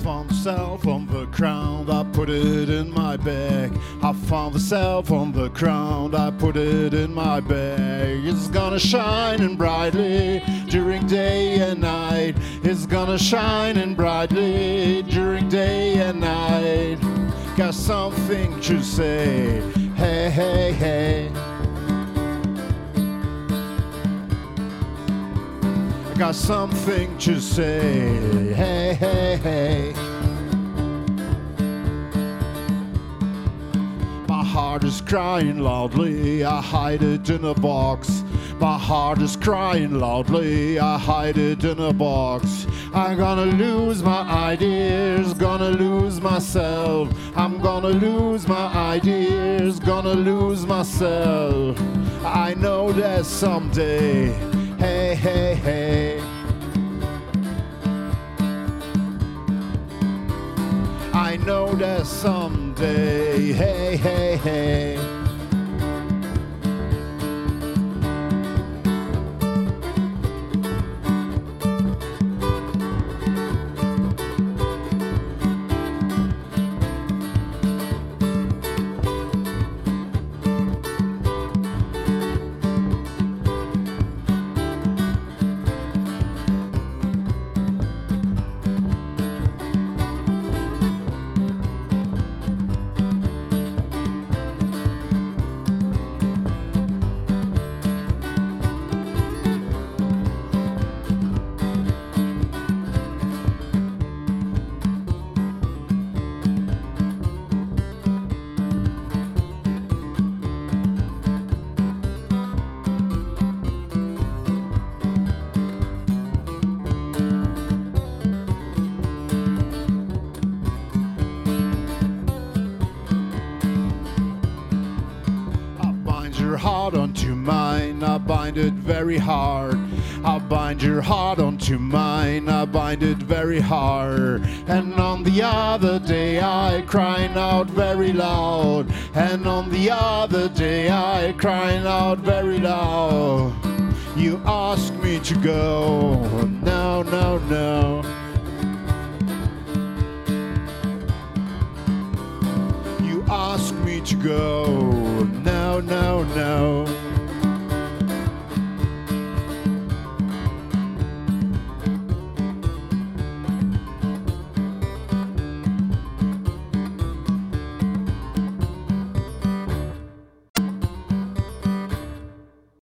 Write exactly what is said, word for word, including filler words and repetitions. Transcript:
found the cell on the ground, I put it in my bag. I found the cell on the ground, I put it in my bag. It's gonna shine and brightly during day and night. It's gonna shine and brightly during day and night. Got something to say, hey, hey, hey. I got something to say, hey, hey, hey. My heart is crying loudly, I hide it in a box. My heart is crying loudly, I hide it in a box. I'm gonna lose my ideas, gonna lose myself. I'm gonna lose my ideas, gonna lose myself. I know that someday, hey, hey, hey. I know that someday, hey, hey, hey. Your heart onto mine, I bind it very hard. I bind your heart onto mine, I bind it very hard. And on the other day I crying out very loud. And on the other day I crying out very loud. You ask me to go, no, no, no. You ask me to go, no, no, no.